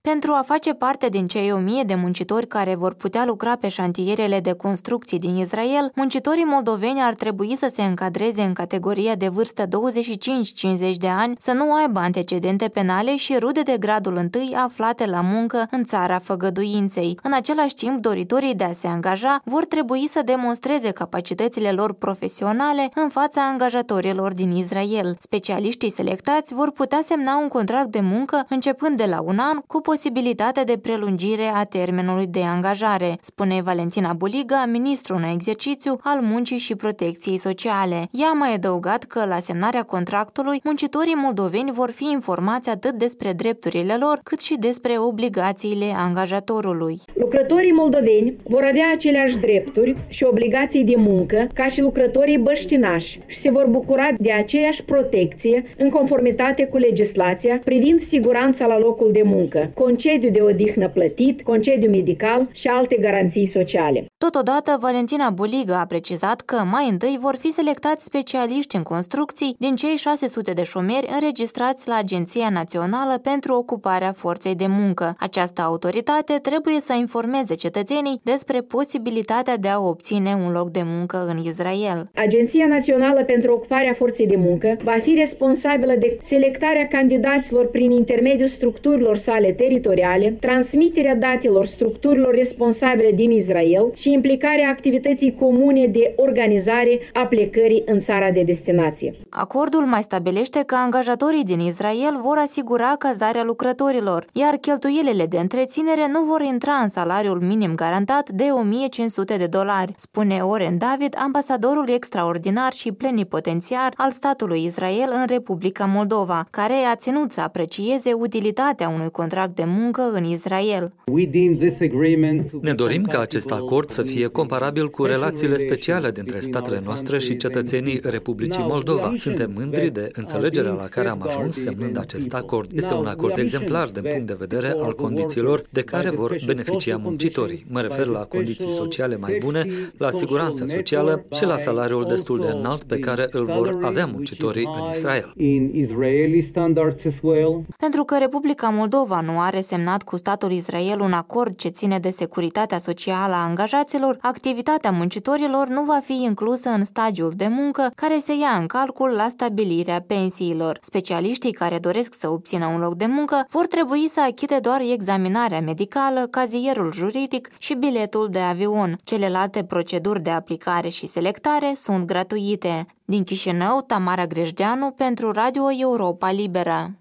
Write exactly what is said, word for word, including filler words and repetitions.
Pentru a face parte din cei o mie de muncitori care vor putea lucra pe șantierele de construcții din Israel, muncitorii moldoveni ar trebui să se încadreze în categoria de vârstă douăzeci și cinci cincizeci de ani, să nu aibă antecedente penale și rude de gradul întâi aflate la muncă în țara făgăduinței. În același timp, doritorii de a se angaja vor trebui să demonstreze capacitățile lor profesionale în fața angajatorilor din Israel. Specialiștii selectați vor putea semna un contract de muncă începând de la un an cu posibilitatea de prelungire a termenului de angajare, spune Valentina Buliga, ministru în exercițiu al Muncii și Protecției Sociale. Ea a mai adăugat că la semnarea contractului, muncitorii moldoveni vor fi informați atât despre drepturile lor, cât și despre obligațiile angajatorului. Lucrătorii moldoveni vor avea aceleași drepturi și obligații de muncă ca și lucrătorii băștinași și se vor bucura de aceeași protecție în conformitate cu legislația privind siguranța la locul de muncă, concediu de odihnă plătit, concediu medical și alte garanții sociale. Totodată, Valentina Buliga a precizat că mai întâi vor fi selectați specialiști în construcții din cei șase sute de șomeri înregistrați la Agenția Națională pentru Ocuparea Forței de Muncă. Această autoritate trebuie să informeze cetățenii despre posibilitatea de a obține un loc de muncă în Israel. Agenția Națională pentru Ocuparea Forței de Muncă va fi responsabilă de selectarea candidaților prin intermediul structurilor sale teritoriale, transmiterea datelor structurilor responsabile din Israel și implicarea activității comune de organizare a plecării în țara de destinație. Acordul mai stabilește că angajatorii din Israel vor asigura cazarea lucrătorilor, iar cheltuielile de întreținere nu vor intra în salariul minim garantat de o mie cinci sute de dolari, spune Oren David, ambasadorul extraordinar și plenipotențiar al statului Israel în Republica Moldova, care a ținut să aprecieze utilitatea unui contract de muncă în Israel. Ne dorim ca acest acord să fie comparabil cu relațiile speciale dintre statele noastre și cetățenii Republicii Moldova. Suntem mândri de înțelegerea la care am ajuns semnând acest acord. Este un acord exemplar din punct de vedere al condițiilor de care vor beneficia muncitorii. Mă refer la condiții sociale mai bune, la siguranța socială și la salariul destul de înalt pe care îl vor avea muncitorii în Israel. Pentru că Republica Moldova nu are semnat cu statul Israel un acord ce ține de securitatea socială a angajaților, activitatea muncitorilor nu va fi inclusă în stagiul de muncă care se ia în calcul la stabilirea pensiilor. Specialiștii care doresc să obțină un loc de muncă vor trebui să achite doar examinarea medicală, cazierul juridic și biletul de avion. Celelalte proceduri de aplicare și selectare sunt gratuite. Din Chișinău, Tamara Grejdeanu pentru Radio Europa Liberă.